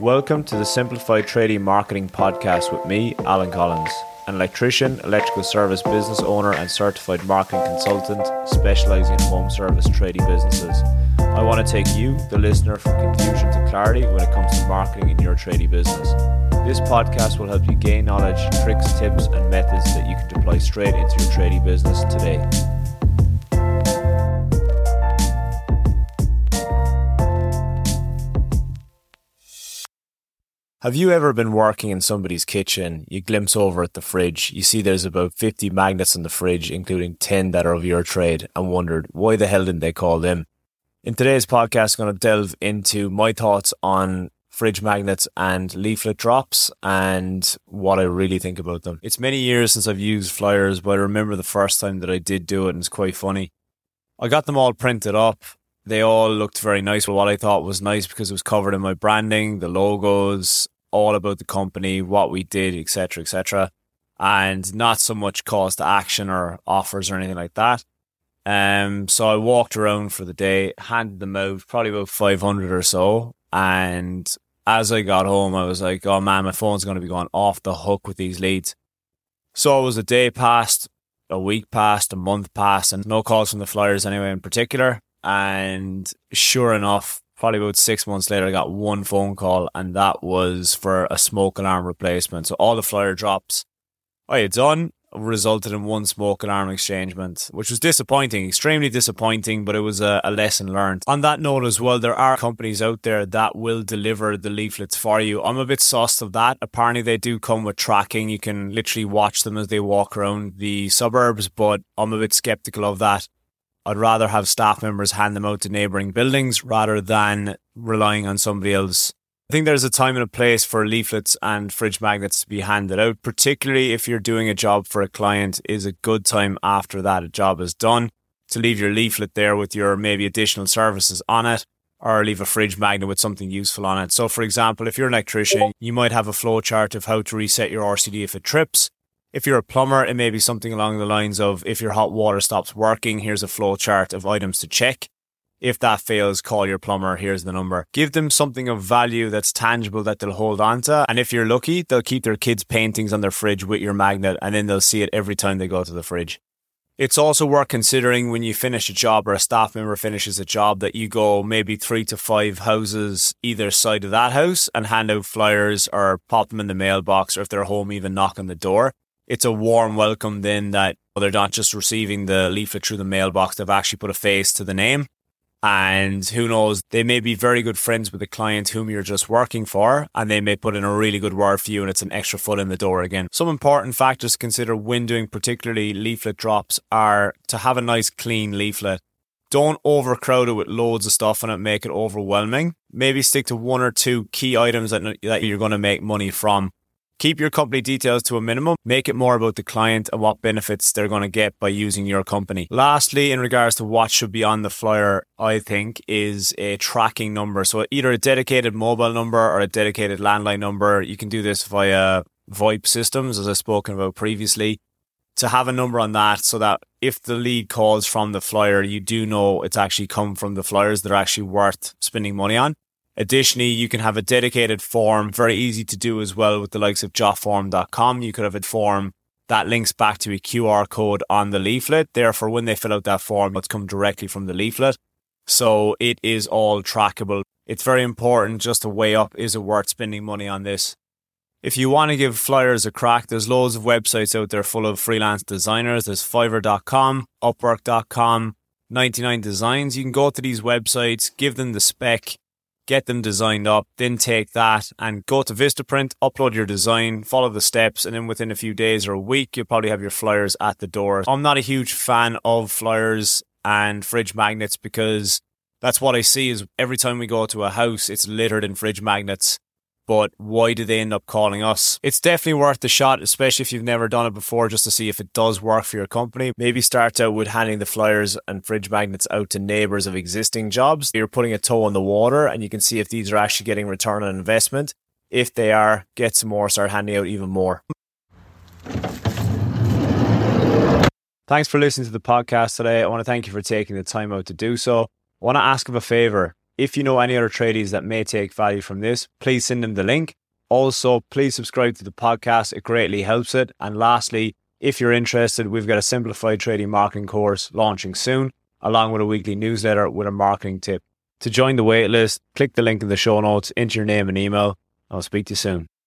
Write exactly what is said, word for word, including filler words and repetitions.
Welcome to the Simplified Tradie Marketing Podcast with me, Alan Collins, an electrician, electrical service business owner and certified marketing consultant specialising in home service tradie businesses. I want to take you, the listener, from confusion to clarity when it comes to marketing in your tradie business. This podcast will help you gain knowledge, tricks, tips and methods that you can deploy straight into your tradie business today. Have you ever been working in somebody's kitchen, you glimpse over at the fridge, you see there's about fifty magnets in the fridge, including ten that are of your trade, and wondered, why the hell didn't they call them? In today's podcast, I'm going to delve into my thoughts on fridge magnets and leaflet drops and what I really think about them. It's many years since I've used flyers, but I remember the first time that I did do it, and it's quite funny. I got them all printed up. They all looked very nice. Well, what I thought was nice because it was covered in my branding, the logos, all about the company, what we did, et cetera, et cetera, and not so much calls to action or offers or anything like that. Um, so I walked around for the day, handed them out, probably about five hundred or so. And as I got home, I was like, oh man, my phone's going to be going off the hook with these leads. So it was a day passed, a week passed, a month passed, and no calls from the flyers anyway in particular. And sure enough, probably about six months later, I got one phone call, and that was for a smoke alarm replacement. So all the flyer drops I had done resulted in one smoke alarm exchangement, which was disappointing, extremely disappointing, but it was a, a lesson learned. On that note as well, there are companies out there that will deliver the leaflets for you. I'm a bit sussed of that. Apparently they do come with tracking. You can literally watch them as they walk around the suburbs, but I'm a bit skeptical of that. I'd rather have staff members hand them out to neighbouring buildings rather than relying on somebody else. I think there's a time and a place for leaflets and fridge magnets to be handed out, particularly if you're doing a job for a client. Is a good time after that a job is done to leave your leaflet there with your maybe additional services on it, or leave a fridge magnet with something useful on it. So for example, if you're an electrician, you might have a flow chart of how to reset your R C D if it trips. If you're a plumber, it may be something along the lines of, if your hot water stops working, here's a flow chart of items to check. If that fails, call your plumber, here's the number. Give them something of value that's tangible that they'll hold on to. And if you're lucky, they'll keep their kids' paintings on their fridge with your magnet, and then they'll see it every time they go to the fridge. It's also worth considering when you finish a job or a staff member finishes a job that you go maybe three to five houses either side of that house and hand out flyers or pop them in the mailbox, or if they're home, even knock on the door. It's a warm welcome then that they're not just receiving the leaflet through the mailbox, they've actually put a face to the name. And who knows, they may be very good friends with the client whom you're just working for, and they may put in a really good word for you, and it's an extra foot in the door again. Some important factors to consider when doing particularly leaflet drops are to have a nice clean leaflet. Don't overcrowd it with loads of stuff and it make it overwhelming. Maybe stick to one or two key items that, that you're going to make money from. Keep your company details to a minimum. Make it more about the client and what benefits they're going to get by using your company. Lastly, in regards to what should be on the flyer, I think, is a tracking number. So either a dedicated mobile number or a dedicated landline number. You can do this via VoIP systems, as I've spoken about previously, to have a number on that so that if the lead calls from the flyer, you do know it's actually come from the flyers that are actually worth spending money on. Additionally, you can have a dedicated form, very easy to do as well with the likes of jot form dot com. You could have a form that links back to a Q R code on the leaflet. Therefore, when they fill out that form, it's come directly from the leaflet. So it is all trackable. It's very important just to weigh up, is it worth spending money on this? If you want to give flyers a crack, there's loads of websites out there full of freelance designers. There's fiverr dot com, upwork dot com, ninety-nine Designs. You can go to these websites, give them the spec, get them designed up, then take that and go to Vistaprint, upload your design, follow the steps, and then within a few days or a week, you'll probably have your flyers at the door. I'm not a huge fan of flyers and fridge magnets because that's what I see is every time we go to a house, it's littered in fridge magnets. But why do they end up calling us? It's definitely worth the shot, especially if you've never done it before, just to see if it does work for your company. Maybe start out with handing the flyers and fridge magnets out to neighbours of existing jobs. You're putting a toe in the water and you can see if these are actually getting return on investment. If they are, get some more, start handing out even more. Thanks for listening to the podcast today. I want to thank you for taking the time out to do so. I want to ask of a favour. If you know any other tradies that may take value from this, please send them the link. Also, please subscribe to the podcast. It greatly helps it. And lastly, if you're interested, we've got a simplified trading marketing course launching soon, along with a weekly newsletter with a marketing tip. To join the waitlist, click the link in the show notes, enter your name and email. I'll speak to you soon.